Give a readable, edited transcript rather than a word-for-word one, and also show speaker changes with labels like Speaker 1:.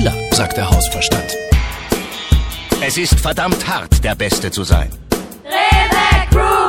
Speaker 1: Fehler, sagt der Hausverstand.
Speaker 2: Es ist verdammt hart, der Beste zu sein.
Speaker 3: Rewe Crew!